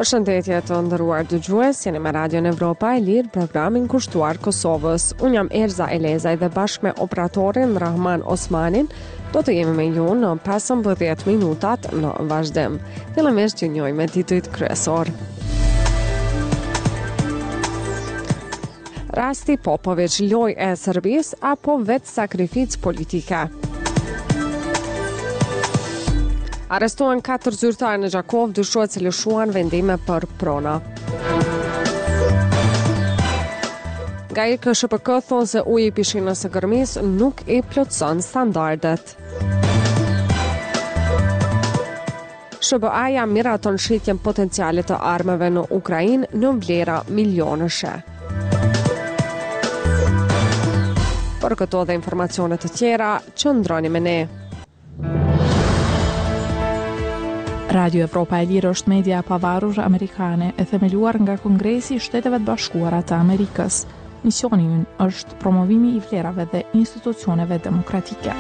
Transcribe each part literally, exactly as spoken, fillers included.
Përshëndetje të nderuar dëgjues, jeni me Radion Evropa e Lirë, programin kushtuar Kosovës. Unë jam Erza Elezaj dhe bashkë me operatorin Rahman Osmanin do të jemi me ju në pesëmbëdhjetë minutat në vazhdim. Fillimisht ju njohim me titujt kryesor. Rasti Popović, lojë e Serbisë apo vetë sakrificë politike? Arrestuan katër zyrtarë në Gjakov, dyshohet se lëshuan vendime për prona. Nga I K S H P K thonë se uji i pishinës së Gërmisë nuk i plotëson standardet. S B A-ja miraton shitjen potenciale të armëve në Ukrainë në vlera milionëshe. Për këto dhe informacione të tjera, qëndroni me ne. Radio Evropa e Lirë është media e pavarur amerikane e themeluar nga Kongresi i Shteteve të Bashkuara të Amerikës. Misioni i ynë është promovimi i vlerave dhe institucioneve demokratike.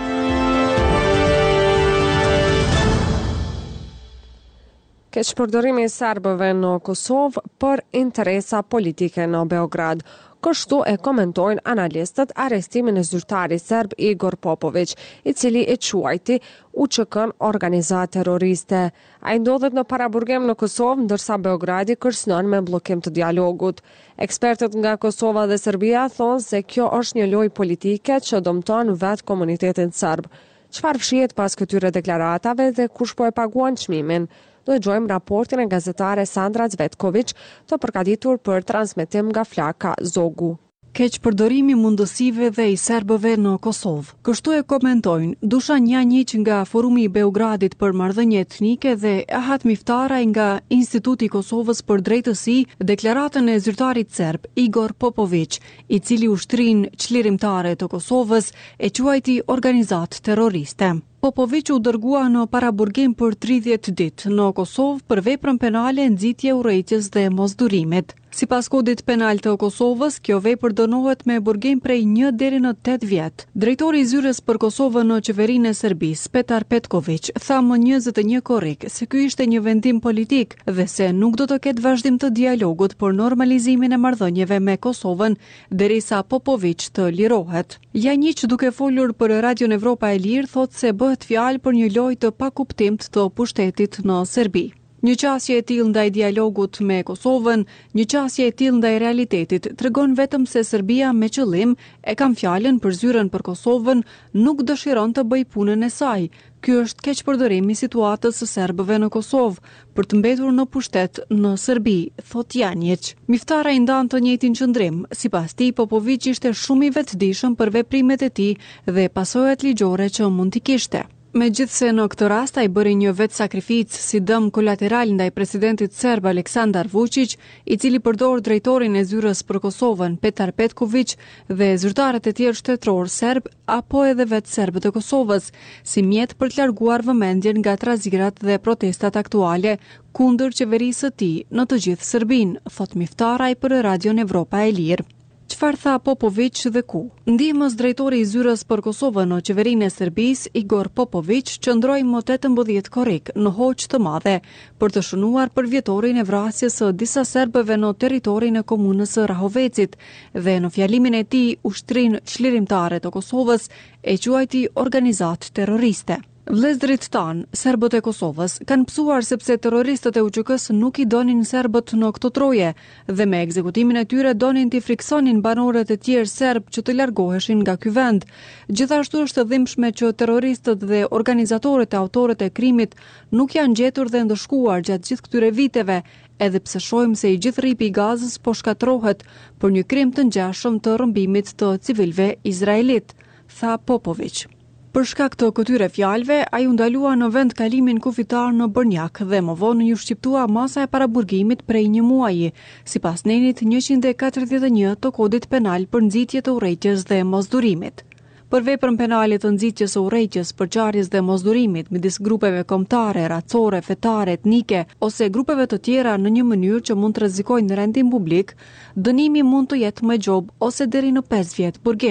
Keqpërdorimi i serbëve në Kosovë për interesa politike në Beograd. Kështu e komentojnë analistët arrestimin e zyrtarit serb Igor Popović, I cili e quajti U Q K-n organizatë terroriste. Ai ndodhet në paraburgim në Kosovë, ndërsa Beogradi kërcënon me bllokim të dialogut. Ekspertët nga Kosova dhe Serbia thonë se kjo është një lojë politike që dëmton vetë komunitetin serb. Çfarë fshihet pas këtyre deklaratave dhe kush po e paguan çmimin? Do të dëgjojmë raportin e gazetare Sandra Zvetković të përgatitur për transmetim nga Flaka Zogu. Keqpërdorimi mundësive dhe i serbëve në Kosovë. Kështu e komentojnë Dušan Janjić nga Forumi I Beogradit për marrëdhënie etnike dhe Ahat Miftaraj nga Instituti I Kosovës për drejtësi deklaratën e zyrtarit serb Igor Popović, I cili ushtrin çlirimtare të Kosovës e quajti organizatë terroriste. Popović u dërgua në paraburgim për tridhjetë ditë në Kosovë për veprën penale nxitje urrëties dhe mosdurimit. Sipas kodit penal të Kosovës, kjo vepër dënohet me burgim prej një deri në tetë vjet. Drejtori I zyrës për Kosovën në qeverinë e Serbisë, Petar Petković, tha më njëzet e një korrik se ky ishte një vendim politik dhe se nuk do të ketë vazhdim të dialogut për normalizimin e marrëdhënieve me Kosovën derisa Popović të lirohet. Janjić, duke folur për Radion Evropa e Lirë, thotë se bëhet fjalë për një lojë të pakuptimt të pushtetit në Serbi. Një qasje e tillë ndaj dialogut me Kosovën, një qasje e tillë ndaj realitetit tregon vetëm se Serbia me qëllim e kam fjalën për zyrën për Kosovën nuk dëshiron të bëj punën e saj. Ky është keqpërdorim I situatës së serbëve në Kosovë për të mbetur në pushtet në Serbi, thot Janjić. Miftaraj ndan të njëjtin qëndrim. Sipas tij, Popović ishte shumë I vetëdijshëm për veprimet e tij dhe pasojat ligjore që mund t'i kishte. Megjithse në këtë rast ai bëri një vetë sakrificë si dëm kolateral ndaj presidentit serb Aleksandar Vučić, I cili përdor drejtorin e zyrës për Kosovën Petar Petković dhe zyrtarët e tjerë shtetëror serb apo edhe vetë serbët e Kosovës, si mjet për të larguar vëmendjen nga trazirat dhe protestat aktuale kundër qeverisë së tij në të gjithë Serbinë, thot Miftaraj për Radion Evropa e Lirë. Çfarë tha Popović dhe ku? Ndihmës drejtori I zyrës për Kosovën në qeverinë e Serbisë, Igor Popović, qëndroi më tetëmbëdhjetë korrik në hoq të madhe për të shënuar për vjetorin e vrasjes së disa serbëve në territorin e komunës së Rahovecit dhe në fjalimin e tij ushtrin çlirimtare të Kosovës e quajti organizatë terroriste. Vëllezërit tanë, serbët e Kosovës, kanë psuar sepse terroristët e U Q K-s nuk I donin serbët në këto troje dhe me ekzekutimin e tyre donin t'i friksonin banorët e tjerë serb që të largoheshin nga ky vend. Gjithashtu është dhimbshme që terroristët dhe organizatorët e autorët e krimit nuk janë gjetur dhe ndëshkuar gjatë gjithë këtyre viteve, edhe pse shohim se I gjithë rripi I Gazës po shkatërrohet për një krim të ngjashëm të rrëmbimit të civilëve izraelit, tha Popović. Për shkak të këtyre fjalëve, ai u ndalua në vend kalimin kufitar në Brnjak dhe më vonë ju shqiptua masa e paraburgimit prej një muaji, sipas nenit njëqind e katërdhjetë e një të kodit penal për nxitje të urrëties dhe mosdurimit. Për veprën penale të nxitjes së urrëties, përçarjes dhe mosdurimit midis grupeve kombëtare, racore, fetare, etnike ose grupeve të tjera në një mënyrë që mund të rrezikojnë rendin publik, dënimi mund të jetë me gjob ose deri në pesë vjet burgim.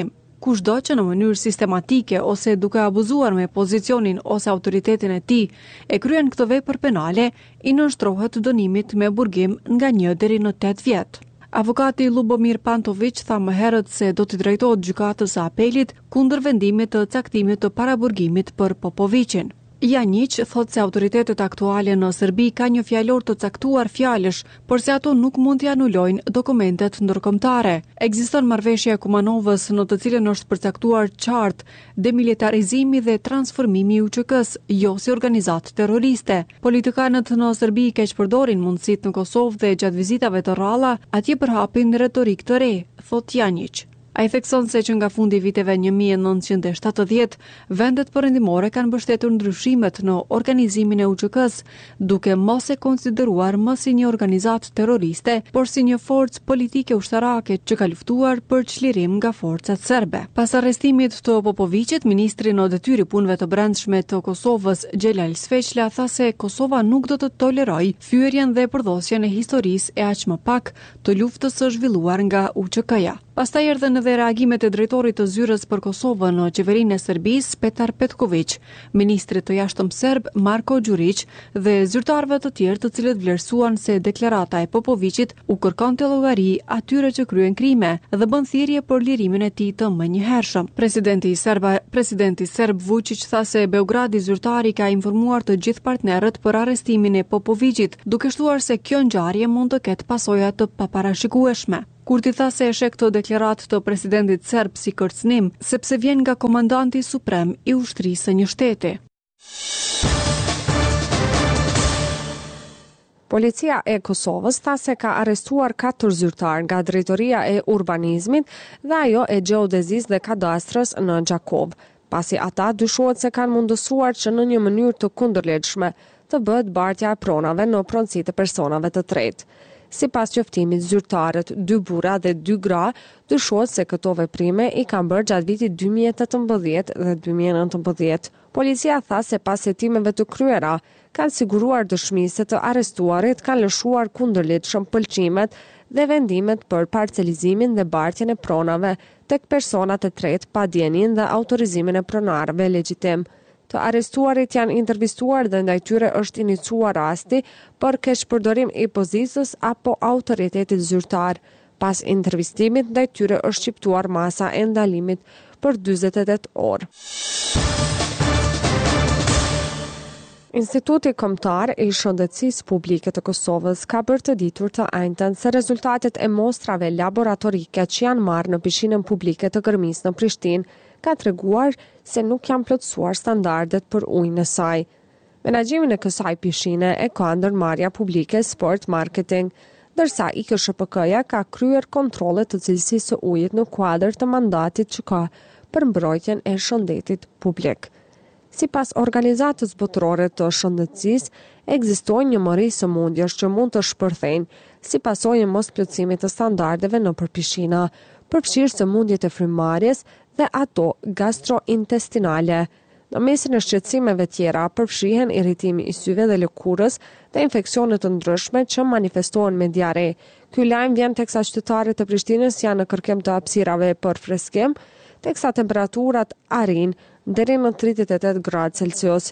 kushdo që në mënyrë sistematike ose duke abuzuar me pozicionin ose autoritetin e tij e kryen këtë vepër penale, i nënshtrohet dënimit me burgim nga një deri në tetë vjet. Avokati Lubomir Pantović tha më herët se do t'i drejtohet gjykatës së apelit kundër vendimit të caktimit të paraburgimit për Popovićin. Janjić thot se autoritetet aktuale në Serbi ka një fjalor të caktuar fjalësh, por se ato nuk mund t'i anulojnë dokumentet ndërkombëtare. Ekziston marrëveshja e Kumanovës në të cilën është përcaktuar qartë demilitarizimi dhe transformimi i U Q K-s, jo si organizatë terroriste. Politikanët në Serbi keq përdorin mundësitë në Kosovë dhe gjatë vizitave të rralla atje përhapin retorikë të re, thot Janjić. A i thekson se që nga fundi viteve një mijë e nëntëqind e shtatëdhjetë, vendet perëndimore kanë mbështetur ndryshimet në organizimin e U Q K-s, duke mos e konsideruar më si një organizatë terroriste, por si një forcë politike ushtarake që ka luftuar për çlirim nga forcat serbe. Pas arrestimit të Popovićit, ministri në detyrë i punëve të brendshme të Kosovës, Xhelal Sveçla, tha se Kosova nuk do të tolerojë fyerjen dhe përdhosjen e historisë e aq më pak të luftës së zhvilluar nga U Q K-ja. Pastaj erdhën edhe reagimet e drejtorit të zyrës për Kosovën në qeverinë e Serbisë, Petar Petković, ministrit të jashtëm serb Marko Đurić dhe zyrtarëve të tjerë të cilët vlerësuan se deklarata e Popovićit u kërkonte llogari atyre që kryen krime dhe bën thirrje për lirimin e tij të menjëhershëm. Presidenti i Serba, presidenti serb Vučić tha se Beogradi zyrtari ka informuar të gjithë partnerët për arrestimin e Popovićit, duke shtuar se kjo ngjarje mund të ketë pasoja të paparashikueshme. Kurti tha se e sheh këtë deklaratë të presidentit serb si kërcënim, sepse vjen nga komandanti suprem i ushtrisë së një shteti. Policia e Kosovës tha se ka arrestuar katër zyrtar nga drejtoria e urbanizmit dhe ajo e gjeodezisë dhe kadastrës në Gjakov, pasi ata dyshohet se kanë mundësuar që në një mënyrë të kundërligjshme të bëhet bartja e pronave në pronësi të personave të tretë. Si pas qoftimit, zyrtarët, dy burra dhe dy gra, dyshohet se këto veprime i kanë bërë gjatë vitit dy mijë e tetëmbëdhjetë dhe dy mijë e nëntëmbëdhjetë. Policia tha se pas hetimeve të kryera, kanë siguruar dëshmi se të arrestuarit kanë lëshuar kundërligjshëm pëlqimet dhe vendimet për parcelizimin dhe bartjen e pronave tek personat e tretë pa dijenin dhe autorizimin e pronarëve legjitim. Të arrestuarit janë intervistuar dhe ndaj tyre është iniciuar rasti për keqpërdorim i pozicës apo autoritetit zyrtar. Pas intervistimit ndaj tyre është shqiptuar masa e ndalimit për dyzet e tetë orë. Instituti Kombëtar i Shëndetësisë Publike të Kosovës ka bërë të ditur të ajntën se rezultatet e mostrave laboratorike që janë marrë në pishinën publike të Gërmisë në Prishtinë ka treguar se nuk janë plotësuar standardet për ujin e saj. Menaxhimin e kësaj pishine e ka ndërmarrja publike Sport Marketing, ndërsa I K S H P K-ja ka kryer kontrolle të cilësisë së ujit në kuadër të mandatit që ka për mbrojtjen e shëndetit publik. Sipas Organizatës Botërore të Shëndetësisë, ekzistojnë njëmëri sëmundjesh që mund të shpërthejnë si pasojë mosplotësimit të standardeve nëpër pishina, përfshirë sëmundjet e frymëmarrjes dhe ato gastrointestinale. Në mesin e shqetësimeve tjera përfshihen irritimi i syve dhe lëkurës dhe infeksione të ndryshme që manifestohen me diare. Ky lajm vjen teksa qytetarët e Prishtinës janë në kërkim të hapësirave për freskim, teksa temperaturat arrin deri në tridhjetë e tetë gradë Celsius.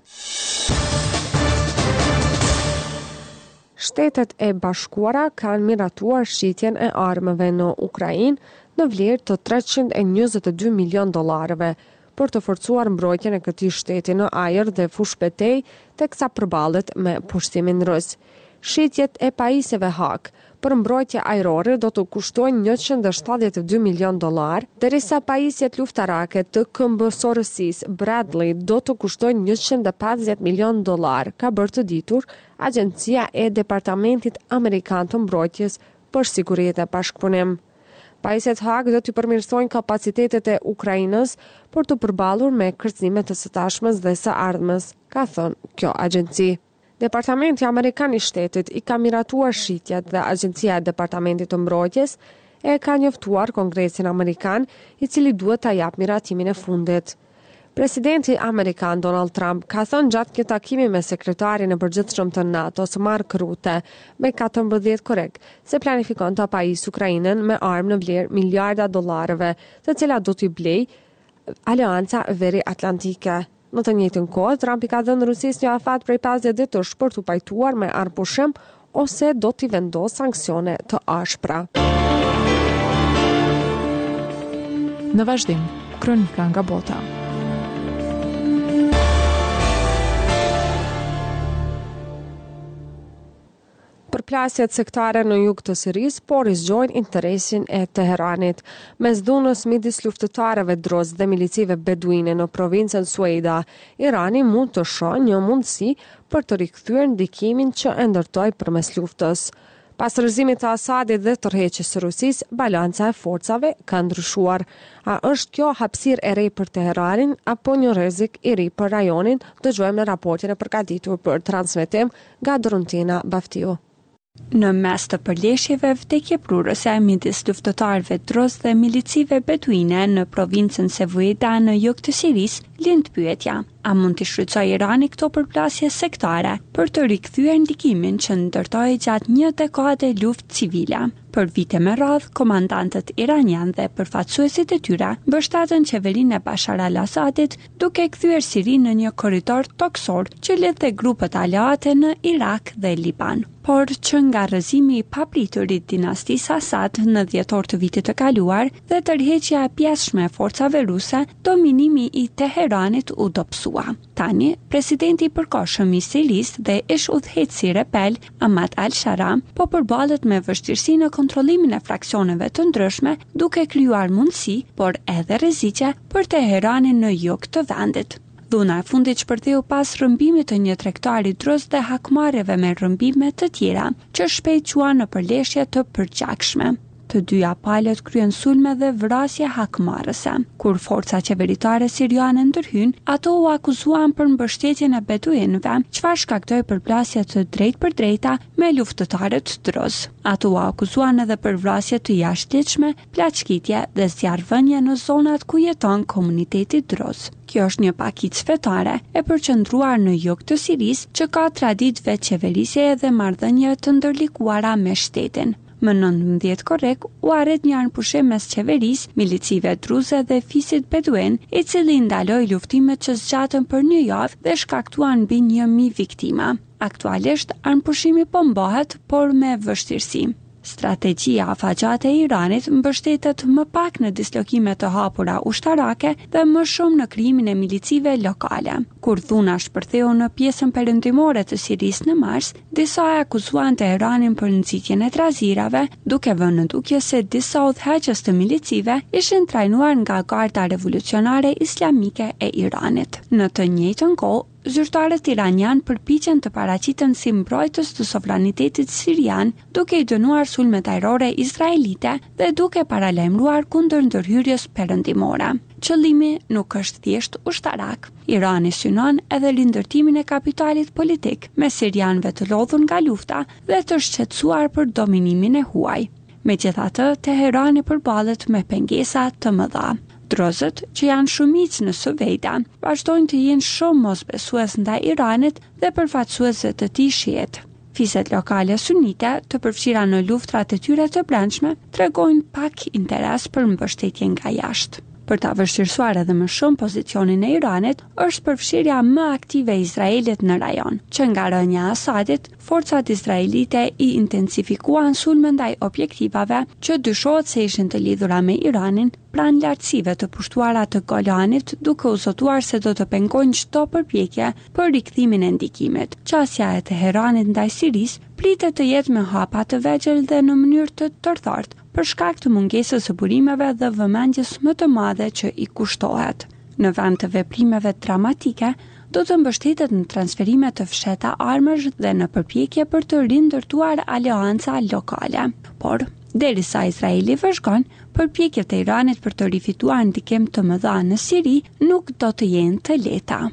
Shtetet e Bashkuara kanë miratuar shitjen e armëve në Ukrainë në vlerë të treqind e njëzet e dy milion dollarëve për të forcuar mbrojtjen e këtij shteti në ajër dhe fushë betej, teksa përballet me pushtimin rus. Shitjet e pajisjeve hak për mbrojtje ajrore do të kushtojnë njëqind e shtatëdhjetë e dy milion dollar, derisa pajisjet luftarake të K M B S-së Bradley do të kushtojnë njëqind e pesëdhjetë milion dollar, ka bërë të ditur Agjencia e Departamentit Amerikan të Mbrojtjes për Siguritë e Bashkëpunim. Pajisjet hak do të përmirësojnë kapacitetet e Ukrainës për të përballur me kërcënimet e së tashmes dhe së ardhmes, ka thënë kjo agjenci. Departamenti Amerikan i Shtetit I ka miratuar shitjet dhe Agjencia e Departamentit të Mbrojtjes e ka njoftuar Kongresin Amerikan, I cili duhet ta japë miratimin e fundit. Presidenti amerikan Donald Trump ka thënë gjatë një takimi me sekretarin e përgjithshëm të NATO-s Mark Rutte me katërmbëdhjetë korrik se planifikon të apajisë Ukrainën me armë në vlerë miliarda dollarëve, të cilat do t'i blejë Aleanca Veri Atlantike. Në të njëjtën kohë, Trump i ka dhënë Rusisë një afat prej pesëdhjetë ditësh për t'u pajtuar me armpushim ose do t'i vendosë sanksione të ashpra. Në vazhdim, kronika nga bota. Përplasjet sektare në jug të Sirisë po rizgjojnë interesin e Teheranit. Mes dhunës midis luftëtarëve Druz dhe milicive beduine në provincën Sueda, Irani mund të shohë një mundësi për të rikthyer ndikimin që e ndërtoi përmes luftës. Pas rrëzimit të Asadit dhe tërheqjes së Rusisë, balanca e forcave ka ndryshuar. A është kjo hapësirë e re për Teheranin apo një rrezik i ri për rajonin? Dëgjojmë në raportin e përgatitur për transmetim nga Drontina Baftiu. Në mes të përleshjeve vdekje prurëse midis luftëtarëve Druz dhe milicive beduine në provincën Sevueda në jug të Sirisë, lind pyetja: a mund të shfrytëzojë Irani këto përplasje sektare për të rikthyer ndikimin që ndërtoi gjatë një dekade luftë civile? Për vite me radhë, komandantët iranian dhe përfaqësuesit e tyre mbështatën qeverinë e Bashar al-Assadit duke kthyer Sirinë në një korridor toksor që lidhte grupet aleate në Irak dhe Liban. Por që nga rrëzimi i papritur i dinastisë Assad në dhjetor të vitit të kaluar dhe tërheqja e pjesshme e forcave ruse, dominimi i Teheranit u dobësua. Tani, presidenti i përkohshëm i Sirisë dhe ish udhëheqësi rebel Ahmad al-Shara po përballet me vështirësi në kontrollimin e fraksioneve të ndryshme, duke krijuar mundësi, por edhe rreziqe për Teheranin në jug të vendit. Dhuna e fundit shpërtheu pas rrëmbimit të një tregtari Druz dhe hakmarrjeve me rrëmbime të tjera, që shpejt qua në përleshje të përgjakshme. Të dyja palët kryen sulme dhe vrasje hakmarrëse. Kur forca qeveritare siriane ndërhyn, ato u akuzuan për mbështetjen e beduinëve, çfarë shkaktoi përplasje të drejtpërdrejta me luftëtarët Druz. Ato u akuzuan edhe për vrasje të jashtëligjshme, plaçkitje dhe zjarrvënie në zonat ku jeton komuniteti Druz. Kjo është një pakicë fetare e përqendruar në jug të Sirisë që ka traditë veçqeverisje dhe marrëdhënie të ndërlikuara me shtetin. Më nëntëmbëdhjetë korrik u arrit një armpushim mes qeverisë, milicive druze dhe fisit beduin, i cili ndaloi luftimet që zgjatën për një javë dhe shkaktuan mbi një mijë viktima. Aktualisht armpushimi po mbahet, por me vështirësi. Strategjia afatgjate e Iranit mbështetet më pak në dislokime të hapura ushtarake dhe më shumë në krijimin e milicive lokale. Kur dhuna shpërtheu në pjesën perëndimore të Sirisë në mars, disa e akuzuan Teheranin për nxitjen e trazirave, duke vënë në dukje se disa udhëheqës të milicive ishin trajnuar nga Garda Revolucionare Islamike e Iranit. Në të njëjtën kohë, zyrtarët iranian përpiqen të paraqiten si mbrojtës të sovranitetit sirian, duke i dënuar sulmet ajrore izraelite dhe duke paralajmëruar kundër ndërhyrjes perëndimore. Qëllimi nuk është thjesht ushtarak. Irani synon edhe rindërtimin e kapitalit politik me sirianëve të lodhur nga lufta dhe të shqetësuar për dominimin e huaj. Megjithatë, Teherani përballet me pengesa të mëdha. Druzët, që janë shumicë në Suveida, vazhdojnë të jenë shumë mosbesues ndaj Iranit dhe përfaqësuese të tij shiite. Fiset lokale sunite, të përfshira në luftrat e tyre të brendshme, tregojnë pak interes për mbështetje nga jashtë. Për ta vështirësuar edhe më shumë pozicionin e Iranit, është përfshirja më aktive e Izraelit në rajon, që nga rënja e Asadit, forcat izraelite i intensifikuan sulme ndaj objektivave që dyshohet se ishin të lidhura me Iranin pranë lartësive të pushtuara të Golanit, duke u zotuar se do të pengojnë çdo përpjekje për rikthimin e ndikimit. Qasja e Teheranit ndaj Sirisë pritet të jetë me hapa të vegjël dhe në mënyrë të tërthartë, për shkak të mungesës së burimeve dhe vëmendjes më të madhe që i kushtohet. Në vend të veprimeve dramatike, do të mbështetet në transferime të fshehta armësh dhe në përpjekje për të rindërtuar aleanca lokale. Por, derisa Izraeli vëzhgon, përpjekjet e Iranit për të rifituar ndikim të mëdha në Siri nuk do të jenë të lehta.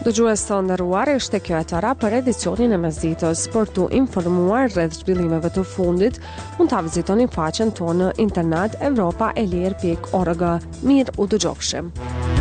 Dëgjues të nderuar, ishte kjo e tëra për edicionin e mesditës. Për tu informuar rreth zhvillimeve të fundit, mund ta vizitoni faqen tonë në internet europa e lir pikë org. Mirë u dëgjofshim.